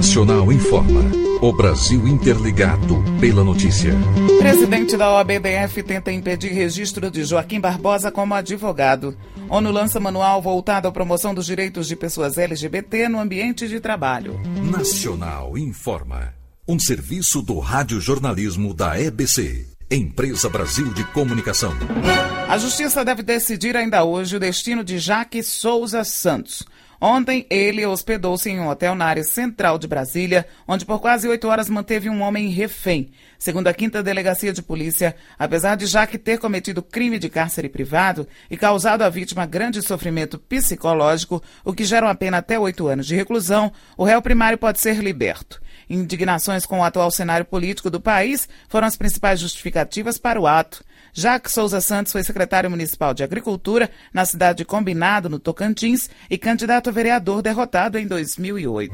Nacional informa. O Brasil interligado pela notícia. Presidente da OAB-DF tenta impedir registro de Joaquim Barbosa como advogado. ONU lança manual voltado à promoção dos direitos de pessoas LGBT no ambiente de trabalho. Nacional informa. Um serviço do radiojornalismo da EBC, Empresa Brasil de Comunicação. A Justiça deve decidir ainda hoje o destino de Jaque Souza Santos. Ontem, ele hospedou-se em um hotel na área central de Brasília, onde por quase 8 horas manteve um homem refém. Segundo a 5ª Delegacia de Polícia, apesar de Jaque ter cometido crime de cárcere privado e causado à vítima grande sofrimento psicológico, o que gera uma pena até 8 anos de reclusão, o réu primário pode ser liberto. Indignações com o atual cenário político do país foram as principais justificativas para o ato. Jaque Souza Santos foi secretário municipal de Agricultura na cidade de Combinado, no Tocantins, e candidato a vereador derrotado em 2008.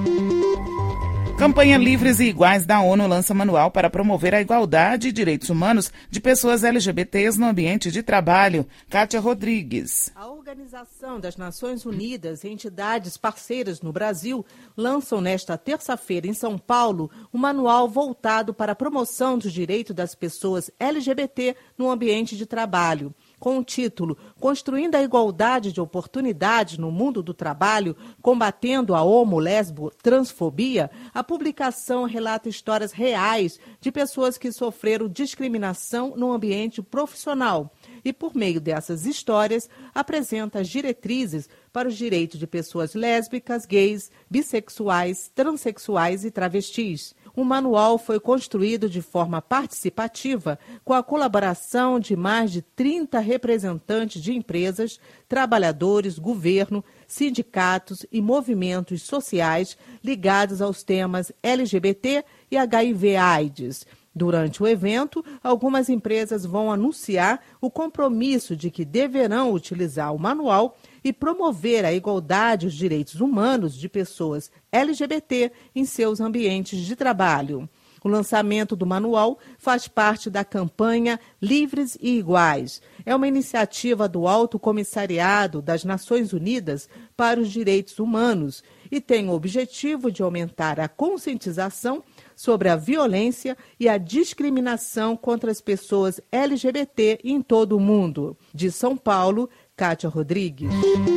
Campanha Livres e Iguais da ONU lança manual para promover a igualdade e direitos humanos de pessoas LGBTs no ambiente de trabalho. Kátia Rodrigues. A Organização das Nações Unidas e entidades parceiras no Brasil lançam nesta terça-feira em São Paulo um manual voltado para a promoção dos direitos das pessoas LGBT no ambiente de trabalho. Com o título Construindo a Igualdade de Oportunidades no Mundo do Trabalho, combatendo a homo-lesbo-transfobia, a publicação relata histórias reais de pessoas que sofreram discriminação no ambiente profissional e, por meio dessas histórias, apresenta as diretrizes para os direitos de pessoas lésbicas, gays, bissexuais, transexuais e travestis. O manual foi construído de forma participativa, com a colaboração de mais de 30 representantes de empresas, trabalhadores, governo, sindicatos e movimentos sociais ligados aos temas LGBT e HIV/AIDS. Durante o evento, algumas empresas vão anunciar o compromisso de que deverão utilizar o manual e promover a igualdade e os direitos humanos de pessoas LGBT em seus ambientes de trabalho. O lançamento do manual faz parte da campanha Livres e Iguais. É uma iniciativa do Alto Comissariado das Nações Unidas para os Direitos Humanos e tem o objetivo de aumentar a conscientização sobre a violência e a discriminação contra as pessoas LGBT em todo o mundo. De São Paulo, Kátia Rodrigues.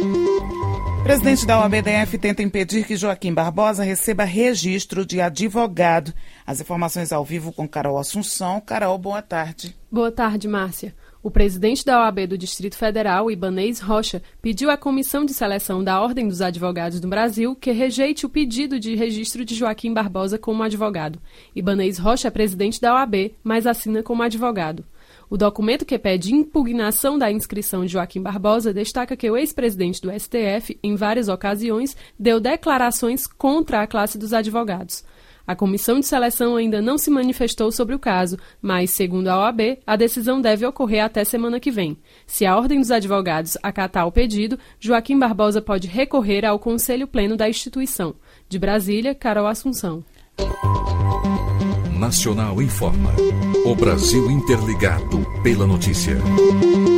Presidente da OAB-DF tenta impedir que Joaquim Barbosa receba registro de advogado. As informações ao vivo com Carol Assunção. Carol, boa tarde. Boa tarde, Márcia. O presidente da OAB do Distrito Federal, Ibanez Rocha, pediu à Comissão de Seleção da Ordem dos Advogados do Brasil que rejeite o pedido de registro de Joaquim Barbosa como advogado. Ibanez Rocha é presidente da OAB, mas assina como advogado. O documento que pede impugnação da inscrição de Joaquim Barbosa destaca que o ex-presidente do STF, em várias ocasiões, deu declarações contra a classe dos advogados. A comissão de seleção ainda não se manifestou sobre o caso, mas, segundo a OAB, a decisão deve ocorrer até semana que vem. Se a Ordem dos Advogados acatar o pedido, Joaquim Barbosa pode recorrer ao Conselho Pleno da instituição. De Brasília, Carol Assunção. Nacional informa. O Brasil interligado pela notícia.